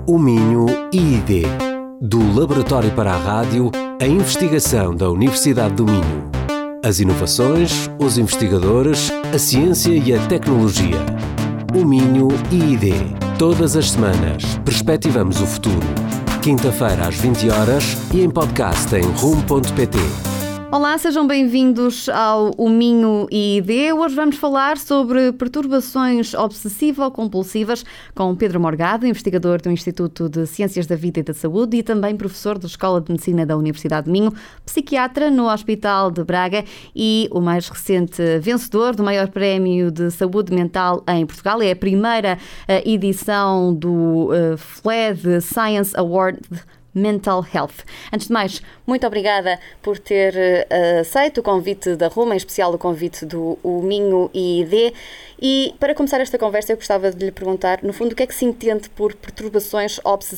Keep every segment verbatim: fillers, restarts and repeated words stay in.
O Minho I I D. Do Laboratório para a Rádio, a investigação da Universidade do Minho. As inovações, os investigadores, a ciência e a tecnologia. O Minho I I D. Todas as semanas, perspectivamos o futuro. Quinta-feira às vinte horas e em podcast em rumo ponto pt. Olá, sejam bem-vindos ao O Minho I I D. Hoje vamos falar sobre perturbações obsessivo-compulsivas com Pedro Morgado, investigador do Instituto de Ciências da Vida e da Saúde e também professor da Escola de Medicina da Universidade de Minho, psiquiatra no Hospital de Braga e o mais recente vencedor do maior prémio de saúde mental em Portugal. É a primeira edição do F L E D Science Award Mental Health. Antes de mais, muito obrigada por ter uh, aceito o convite da Roma, em especial o convite do o Minho I I D. E para começar esta conversa, eu gostava de lhe perguntar, no fundo, o que é que se entende por perturbações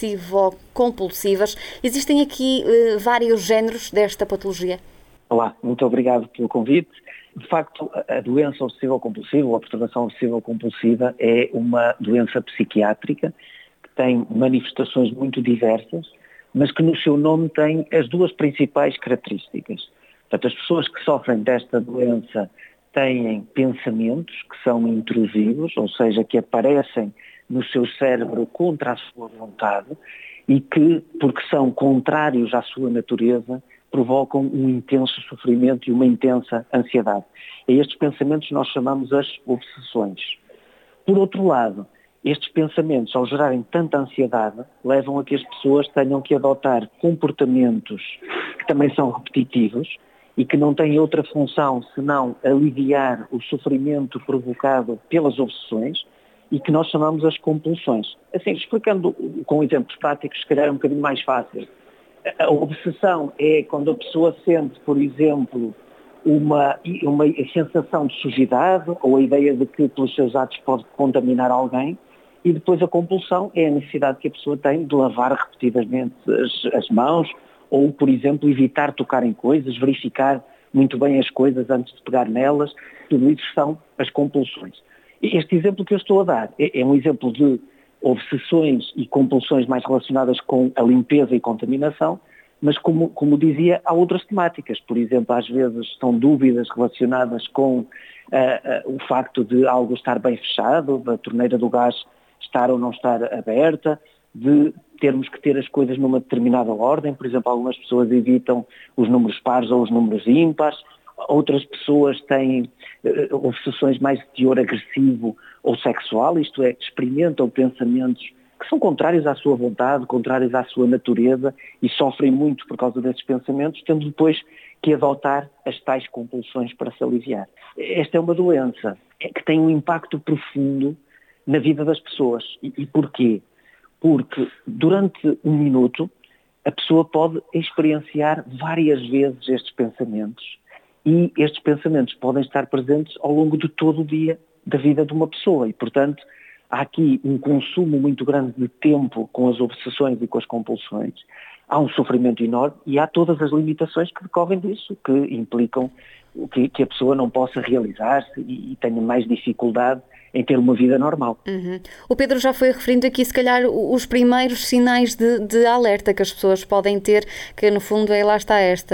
obsessivo-compulsivas? Existem aqui uh, vários géneros desta patologia? Olá, muito obrigado pelo convite. De facto, a doença obsessivo-compulsiva, ou a perturbação obsessivo-compulsiva, é uma doença psiquiátrica que tem manifestações muito diversas, mas que no seu nome tem as duas principais características. Portanto, as pessoas que sofrem desta doença têm pensamentos que são intrusivos, ou seja, que aparecem no seu cérebro contra a sua vontade e que, porque são contrários à sua natureza, provocam um intenso sofrimento e uma intensa ansiedade. A estes pensamentos nós chamamos as obsessões. Por outro lado, estes pensamentos, ao gerarem tanta ansiedade, levam a que as pessoas tenham que adotar comportamentos que também são repetitivos e que não têm outra função senão aliviar o sofrimento provocado pelas obsessões e que nós chamamos as compulsões. Assim, explicando com exemplos práticos, se calhar é um bocadinho mais fácil. A obsessão é quando a pessoa sente, por exemplo, Uma, uma sensação de sujidade ou a ideia de que pelos seus atos pode contaminar alguém, e depois a compulsão é a necessidade que a pessoa tem de lavar repetidamente as, as mãos ou, por exemplo, evitar tocar em coisas, verificar muito bem as coisas antes de pegar nelas. Tudo isso são as compulsões. Este exemplo que eu estou a dar é, é um exemplo de obsessões e compulsões mais relacionadas com a limpeza e contaminação, mas como, como dizia, há outras temáticas. Por exemplo, às vezes são dúvidas relacionadas com uh, uh, o facto de algo estar bem fechado, da torneira do gás estar ou não estar aberta, de termos que ter as coisas numa determinada ordem. Por exemplo, algumas pessoas evitam os números pares ou os números ímpares, outras pessoas têm uh, obsessões mais de teor agressivo ou sexual, isto é, experimentam pensamentos que são contrários à sua vontade, contrários à sua natureza e sofrem muito por causa desses pensamentos, tendo depois que adotar as tais compulsões para se aliviar. Esta é uma doença que tem um impacto profundo na vida das pessoas. E, e porquê? Porque durante um minuto a pessoa pode experienciar várias vezes estes pensamentos e estes pensamentos podem estar presentes ao longo de todo o dia da vida de uma pessoa e, portanto, há aqui um consumo muito grande de tempo com as obsessões e com as compulsões, há um sofrimento enorme e há todas as limitações que decorrem disso, que implicam que, que a pessoa não possa realizar-se e, e tenha mais dificuldade em ter uma vida normal. Uhum. O Pedro já foi referindo aqui, se calhar, os primeiros sinais de, de alerta que as pessoas podem ter, que no fundo é, lá está esta,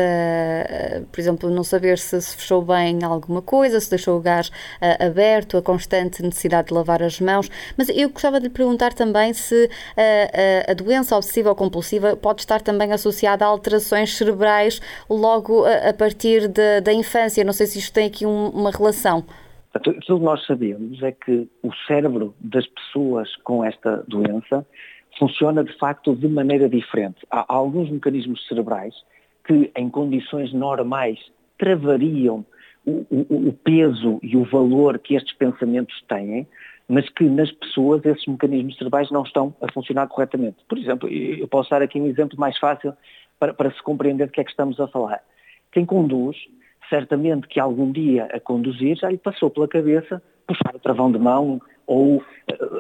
por exemplo, não saber se se fechou bem alguma coisa, se deixou o gás uh, aberto, a constante necessidade de lavar as mãos. Mas eu gostava de lhe perguntar também se uh, uh, a doença obsessiva ou compulsiva pode estar também associada a alterações cerebrais logo a, a partir de, da infância. Não sei se isto tem aqui um, uma relação. Aquilo que nós sabemos é que o cérebro das pessoas com esta doença funciona de facto de maneira diferente. Há alguns mecanismos cerebrais que em condições normais travariam o, o, o peso e o valor que estes pensamentos têm, mas que nas pessoas esses mecanismos cerebrais não estão a funcionar corretamente. Por exemplo, eu posso dar aqui um exemplo mais fácil para, para se compreender de que é que estamos a falar. Quem conduz, certamente que algum dia a conduzir já lhe passou pela cabeça puxar o travão de mão ou uh, uh,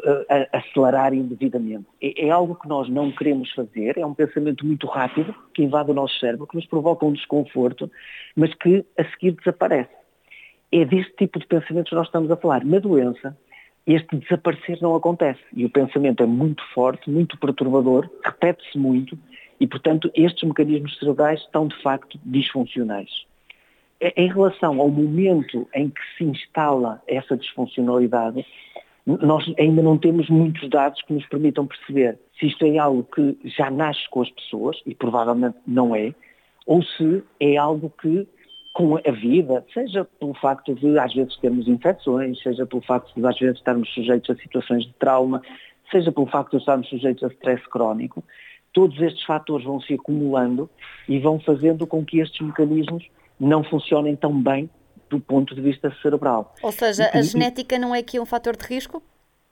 acelerar indevidamente. É, é algo que nós não queremos fazer, é um pensamento muito rápido que invade o nosso cérebro, que nos provoca um desconforto, mas que a seguir desaparece. É deste tipo de pensamentos que nós estamos a falar. Na doença, este desaparecer não acontece. E o pensamento é muito forte, muito perturbador, repete-se muito e, portanto, estes mecanismos cerebrais estão, de facto, disfuncionais. Em relação ao momento em que se instala essa disfuncionalidade, nós ainda não temos muitos dados que nos permitam perceber se isto é algo que já nasce com as pessoas, e provavelmente não é, ou se é algo que, com a vida, seja pelo facto de às vezes termos infecções, seja pelo facto de às vezes estarmos sujeitos a situações de trauma, seja pelo facto de estarmos sujeitos a stress crónico, todos estes fatores vão se acumulando e vão fazendo com que estes mecanismos não funcionem tão bem do ponto de vista cerebral. Ou seja, a genética não é aqui um fator de risco?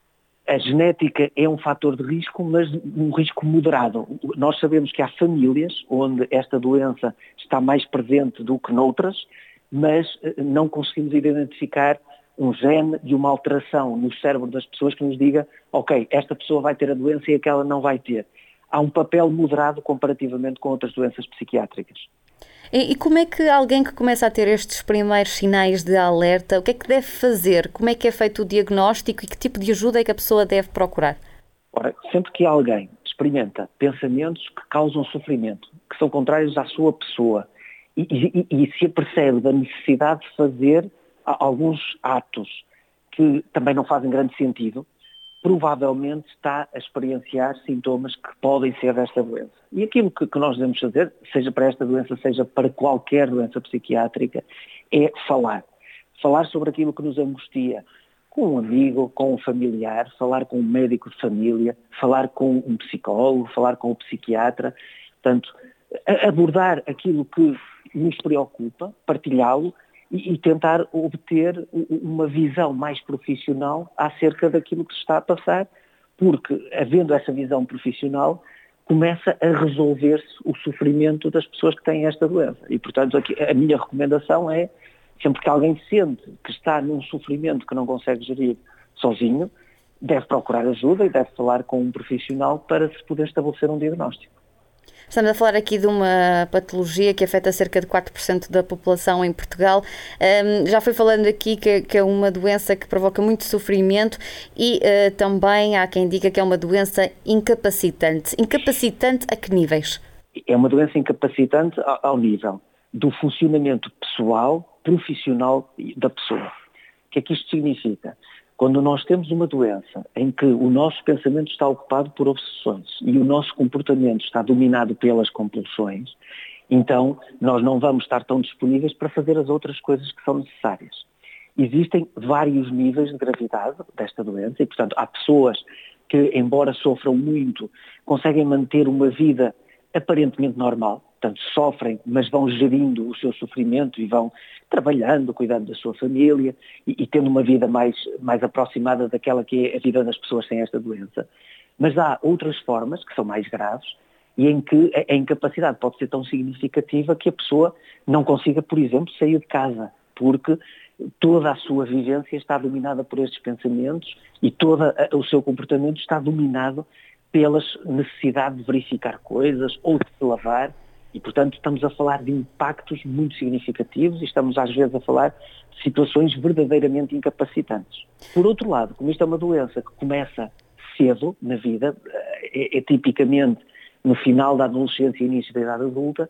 A genética é um fator de risco, mas um risco moderado. Nós sabemos que há famílias onde esta doença está mais presente do que noutras, mas não conseguimos identificar um gene e uma alteração no cérebro das pessoas que nos diga, ok, esta pessoa vai ter a doença e aquela não vai ter. Há um papel moderado comparativamente com outras doenças psiquiátricas. E, e como é que alguém que começa a ter estes primeiros sinais de alerta, o que é que deve fazer? Como é que é feito o diagnóstico e que tipo de ajuda é que a pessoa deve procurar? Ora, sempre que alguém experimenta pensamentos que causam sofrimento, que são contrários à sua pessoa, e, e, e se apercebe da necessidade de fazer alguns atos que também não fazem grande sentido, provavelmente está a experienciar sintomas que podem ser desta doença. E aquilo que, que nós devemos fazer, seja para esta doença, seja para qualquer doença psiquiátrica, é falar. Falar sobre aquilo que nos angustia com um amigo, com um familiar, falar com um médico de família, falar com um psicólogo, falar com um psiquiatra. Portanto, abordar aquilo que nos preocupa, partilhá-lo, e tentar obter uma visão mais profissional acerca daquilo que se está a passar, porque, havendo essa visão profissional, começa a resolver-se o sofrimento das pessoas que têm esta doença. E, portanto, aqui, a minha recomendação é, sempre que alguém sente que está num sofrimento que não consegue gerir sozinho, deve procurar ajuda e deve falar com um profissional para se poder estabelecer um diagnóstico. Estamos a falar aqui de uma patologia que afeta cerca de quatro por cento da população em Portugal. Um, já foi falando aqui que, que é uma doença que provoca muito sofrimento e uh, também há quem diga que é uma doença incapacitante. Incapacitante a que níveis? É uma doença incapacitante ao, ao nível do funcionamento pessoal, profissional da pessoa. O que é que isto significa? Quando nós temos uma doença em que o nosso pensamento está ocupado por obsessões e o nosso comportamento está dominado pelas compulsões, então nós não vamos estar tão disponíveis para fazer as outras coisas que são necessárias. Existem vários níveis de gravidade desta doença e, portanto, há pessoas que, embora sofram muito, conseguem manter uma vida aparentemente normal. Portanto, sofrem, mas vão gerindo o seu sofrimento e vão trabalhando, cuidando da sua família e, e tendo uma vida mais, mais aproximada daquela que é a vida das pessoas sem esta doença. Mas há outras formas, que são mais graves, e em que a incapacidade pode ser tão significativa que a pessoa não consiga, por exemplo, sair de casa, porque toda a sua vivência está dominada por estes pensamentos e todo o seu comportamento está dominado pelas necessidades de verificar coisas ou de se lavar. E, portanto, estamos a falar de impactos muito significativos e estamos, às vezes, a falar de situações verdadeiramente incapacitantes. Por outro lado, como isto é uma doença que começa cedo na vida, é, é tipicamente no final da adolescência e início da idade adulta,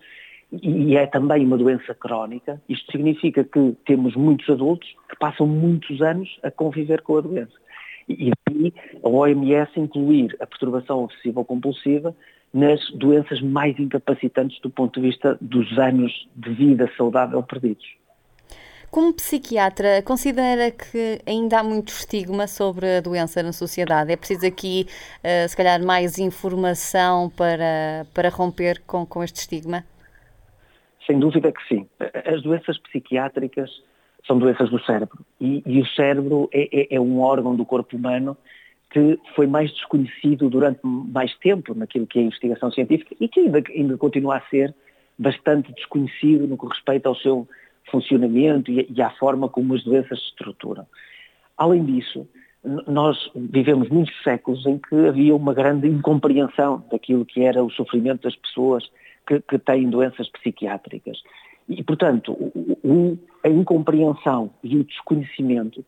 e é também uma doença crónica, isto significa que temos muitos adultos que passam muitos anos a conviver com a doença. E daí a O M S incluir a perturbação obsessiva-compulsiva nas doenças mais incapacitantes do ponto de vista dos anos de vida saudável perdidos. Como psiquiatra, considera que ainda há muito estigma sobre a doença na sociedade? É preciso aqui, uh, se calhar, mais informação para, para romper com, com este estigma? Sem dúvida que sim. As doenças psiquiátricas são doenças do cérebro e, e o cérebro é, é, é um órgão do corpo humano que foi mais desconhecido durante mais tempo naquilo que é a investigação científica e que ainda, ainda continua a ser bastante desconhecido no que respeita ao seu funcionamento e, e à forma como as doenças se estruturam. Além disso, nós vivemos muitos séculos em que havia uma grande incompreensão daquilo que era o sofrimento das pessoas que, que têm doenças psiquiátricas. E, portanto, o, o, a incompreensão e o desconhecimento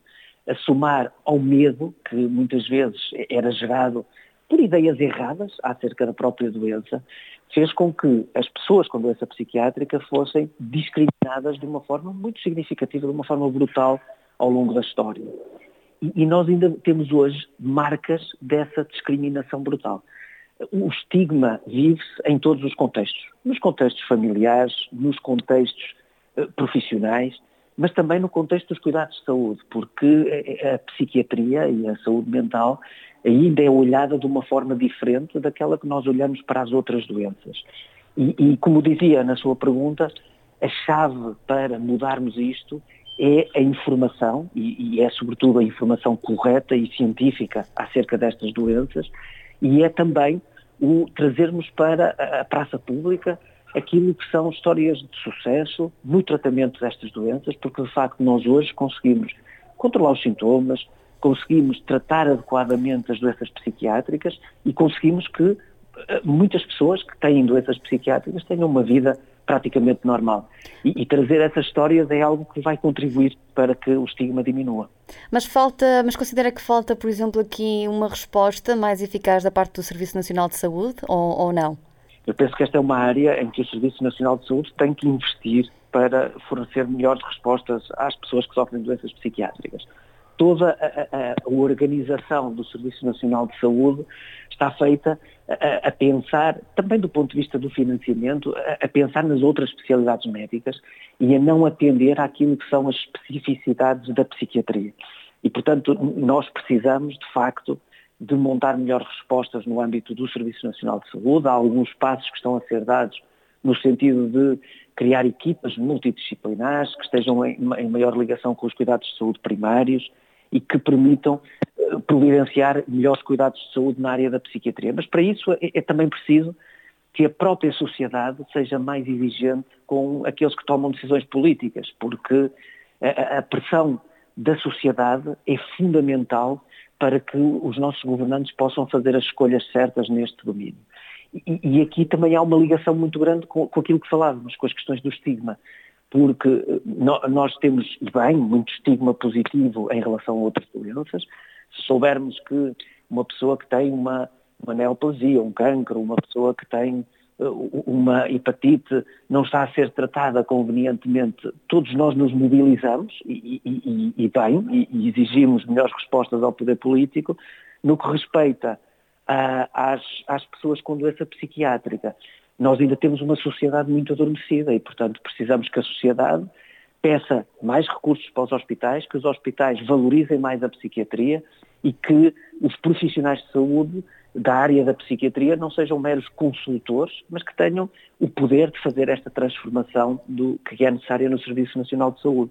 a somar ao medo, que muitas vezes era gerado por ideias erradas acerca da própria doença, fez com que as pessoas com doença psiquiátrica fossem discriminadas de uma forma muito significativa, de uma forma brutal ao longo da história. E, e nós ainda temos hoje marcas dessa discriminação brutal. O estigma vive-se em todos os contextos, nos contextos familiares, nos contextos uh, profissionais, mas também no contexto dos cuidados de saúde, porque a, a psiquiatria e a saúde mental ainda é olhada de uma forma diferente daquela que nós olhamos para as outras doenças. E, e como dizia na sua pergunta, a chave para mudarmos isto é a informação, e, e é sobretudo a informação correta e científica acerca destas doenças, e é também o trazermos para a praça pública aquilo que são histórias de sucesso no tratamento destas doenças, porque de facto nós hoje conseguimos controlar os sintomas, conseguimos tratar adequadamente as doenças psiquiátricas e conseguimos que muitas pessoas que têm doenças psiquiátricas tenham uma vida praticamente normal. E, e trazer essas histórias é algo que vai contribuir para que o estigma diminua. Mas falta, mas considera que falta, por exemplo, aqui uma resposta mais eficaz da parte do Serviço Nacional de Saúde ou, ou não? Eu penso que esta é uma área em que o Serviço Nacional de Saúde tem que investir para fornecer melhores respostas às pessoas que sofrem doenças psiquiátricas. Toda a, a, a organização do Serviço Nacional de Saúde está feita a, a pensar, também do ponto de vista do financiamento, a, a pensar nas outras especialidades médicas e a não atender àquilo que são as especificidades da psiquiatria. E, portanto, nós precisamos, de facto, de montar melhores respostas no âmbito do Serviço Nacional de Saúde. Há alguns passos que estão a ser dados no sentido de criar equipas multidisciplinares que estejam em, em maior ligação com os cuidados de saúde primários e que permitam uh, providenciar melhores cuidados de saúde na área da psiquiatria. Mas para isso é, é também preciso que a própria sociedade seja mais exigente com aqueles que tomam decisões políticas, porque a, a pressão da sociedade é fundamental para que os nossos governantes possam fazer as escolhas certas neste domínio. E, e aqui também há uma ligação muito grande com, com aquilo que falávamos, com as questões do estigma, porque no, nós temos, e bem, muito estigma positivo em relação a outras doenças. Se soubermos que uma pessoa que tem uma, uma neoplasia, um cancro, uma pessoa que tem uh, uma hepatite não está a ser tratada convenientemente, todos nós nos mobilizamos, e, e, e, e bem, e, e exigimos melhores respostas ao poder político. No que respeita uh, às, às pessoas com doença psiquiátrica, nós ainda temos uma sociedade muito adormecida e, portanto, precisamos que a sociedade peça mais recursos para os hospitais, que os hospitais valorizem mais a psiquiatria e que os profissionais de saúde da área da psiquiatria não sejam meros consultores, mas que tenham o poder de fazer esta transformação do que é necessária no Serviço Nacional de Saúde.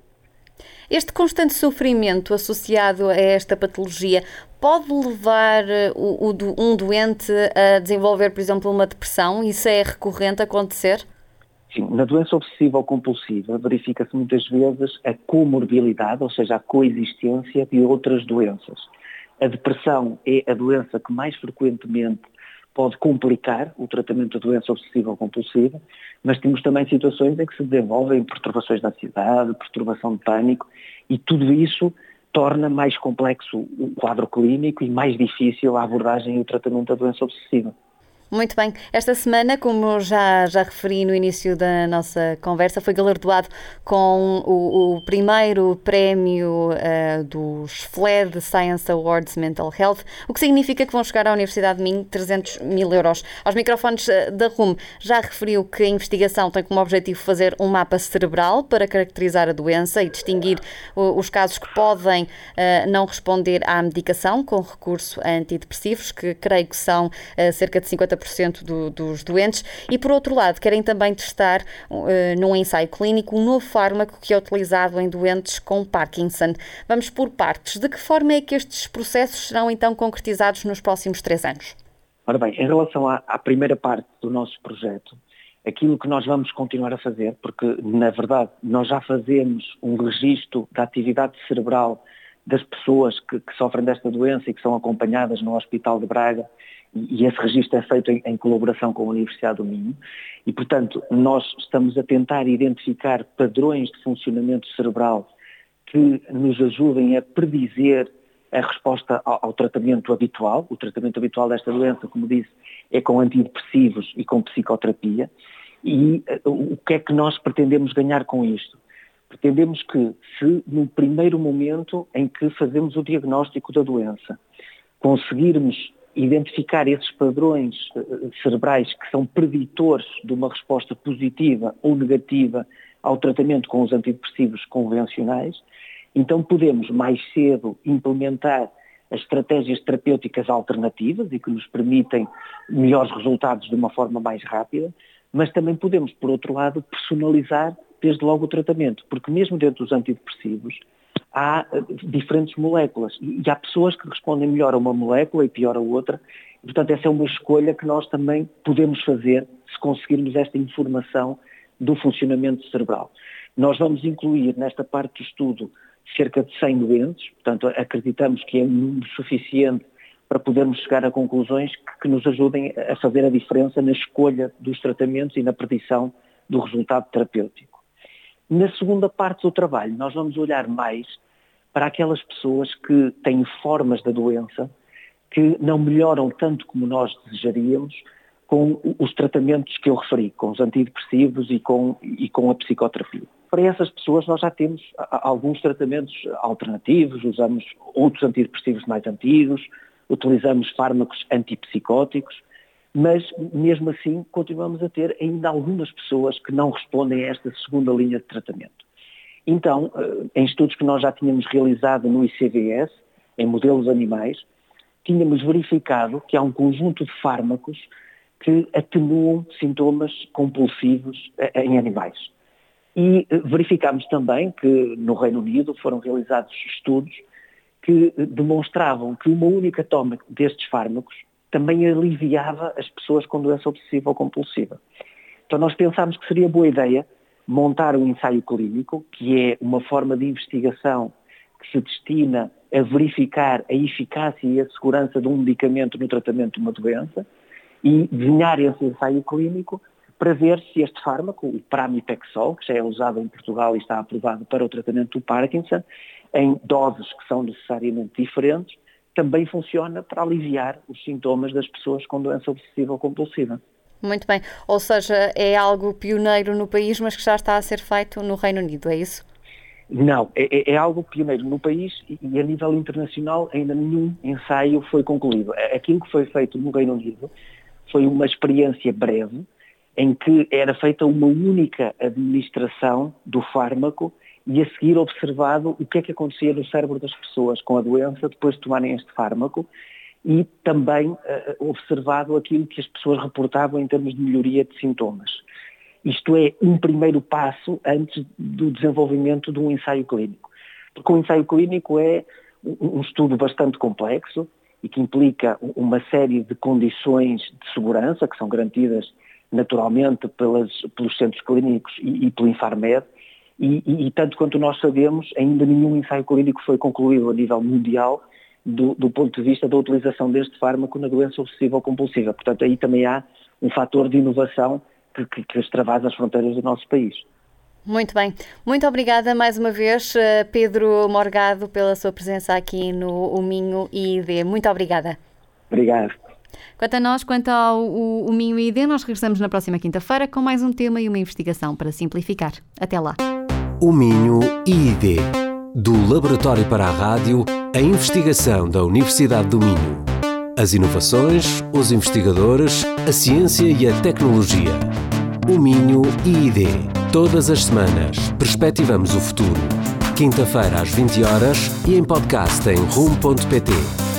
Este constante sofrimento associado a esta patologia pode levar o, o, um doente a desenvolver, por exemplo, uma depressão? Isso é recorrente a acontecer? Sim, na doença obsessiva ou compulsiva verifica-se muitas vezes a comorbilidade, ou seja, a coexistência de outras doenças. A depressão é a doença que mais frequentemente pode complicar o tratamento da doença obsessiva ou compulsiva, mas temos também situações em que se desenvolvem perturbações de ansiedade, perturbação de pânico, e tudo isso torna mais complexo o quadro clínico e mais difícil a abordagem e o tratamento da doença obsessiva. Muito bem. Esta semana, como já, já referi no início da nossa conversa, foi galardoado com o, o primeiro prémio uh, dos F L E D Science Awards Mental Health, o que significa que vão chegar à Universidade de Minho trezentos mil euros. Aos microfones da R U M, já referiu que a investigação tem como objetivo fazer um mapa cerebral para caracterizar a doença e distinguir uh, os casos que podem uh, não responder à medicação com recurso a antidepressivos, que creio que são uh, cerca de cinquenta por cento do, dos doentes, e por outro lado querem também testar uh, num ensaio clínico um novo fármaco que é utilizado em doentes com Parkinson. Vamos por partes. De que forma é que estes processos serão então concretizados nos próximos três anos? Ora bem, em relação à, à primeira parte do nosso projeto, aquilo que nós vamos continuar a fazer, porque na verdade nós já fazemos um registro da atividade cerebral das pessoas que, que sofrem desta doença e que são acompanhadas no Hospital de Braga, e esse registro é feito em, em colaboração com a Universidade do Minho, e portanto nós estamos a tentar identificar padrões de funcionamento cerebral que nos ajudem a predizer a resposta ao, ao tratamento habitual. O tratamento habitual desta doença, como disse, é com antidepressivos e com psicoterapia. E uh, o que é que nós pretendemos ganhar com isto? Pretendemos que, se no primeiro momento em que fazemos o diagnóstico da doença, conseguirmos identificar esses padrões uh, cerebrais que são preditores de uma resposta positiva ou negativa ao tratamento com os antidepressivos convencionais, então podemos mais cedo implementar as estratégias terapêuticas alternativas e que nos permitem melhores resultados de uma forma mais rápida, mas também podemos, por outro lado, personalizar desde logo o tratamento, porque mesmo dentro dos antidepressivos há diferentes moléculas e há pessoas que respondem melhor a uma molécula e pior a outra, e, portanto essa é uma escolha que nós também podemos fazer se conseguirmos esta informação do funcionamento cerebral. Nós vamos incluir nesta parte do estudo cerca de cem doentes, portanto acreditamos que é um número suficiente para podermos chegar a conclusões que, que nos ajudem a fazer a diferença na escolha dos tratamentos e na predição do resultado terapêutico. Na segunda parte do trabalho, nós vamos olhar mais para aquelas pessoas que têm formas da doença que não melhoram tanto como nós desejaríamos com os tratamentos que eu referi, com os antidepressivos e com, e com a psicoterapia. Para essas pessoas nós já temos alguns tratamentos alternativos, usamos outros antidepressivos mais antigos, utilizamos fármacos antipsicóticos, mas mesmo assim continuamos a ter ainda algumas pessoas que não respondem a esta segunda linha de tratamento. Então, em estudos que nós já tínhamos realizado no I C V S, em modelos animais, tínhamos verificado que há um conjunto de fármacos que atenuam sintomas compulsivos em animais. E verificámos também que no Reino Unido foram realizados estudos que demonstravam que uma única toma destes fármacos também aliviava as pessoas com doença obsessiva ou compulsiva. Então nós pensámos que seria boa ideia montar um ensaio clínico, que é uma forma de investigação que se destina a verificar a eficácia e a segurança de um medicamento no tratamento de uma doença, e desenhar esse ensaio clínico para ver se este fármaco, o Pramipexol, que já é usado em Portugal e está aprovado para o tratamento do Parkinson, em doses que são necessariamente diferentes, também funciona para aliviar os sintomas das pessoas com doença obsessiva ou compulsiva. Muito bem. Ou seja, é algo pioneiro no país, mas que já está a ser feito no Reino Unido, é isso? Não, é, é algo pioneiro no país e a nível internacional ainda nenhum ensaio foi concluído. Aquilo que foi feito no Reino Unido foi uma experiência breve em que era feita uma única administração do fármaco e a seguir observado o que é que acontecia no cérebro das pessoas com a doença depois de tomarem este fármaco e também uh, observado aquilo que as pessoas reportavam em termos de melhoria de sintomas. Isto é um primeiro passo antes do desenvolvimento de um ensaio clínico. Porque o ensaio clínico é um estudo bastante complexo e que implica uma série de condições de segurança que são garantidas naturalmente pelas, pelos centros clínicos e, e pelo Infarmed, e, e, e tanto quanto nós sabemos, ainda nenhum ensaio clínico foi concluído a nível mundial do, do ponto de vista da utilização deste fármaco na doença obsessiva ou compulsiva. Portanto, aí também há um fator de inovação que, que, que extravasa as fronteiras do nosso país. Muito bem. Muito obrigada mais uma vez, Pedro Morgado, pela sua presença aqui no O Minho I D. Muito obrigada. Obrigado. Quanto a nós, quanto ao o, o Minho I D, nós regressamos na próxima quinta-feira com mais um tema e uma investigação para simplificar. Até lá. O Minho I D, do Laboratório para a Rádio, a investigação da Universidade do Minho. As inovações, os investigadores, a ciência e a tecnologia. O Minho I D. Todas as semanas, perspectivamos o futuro. Quinta-feira às vinte horas e em podcast em rumo ponto pt.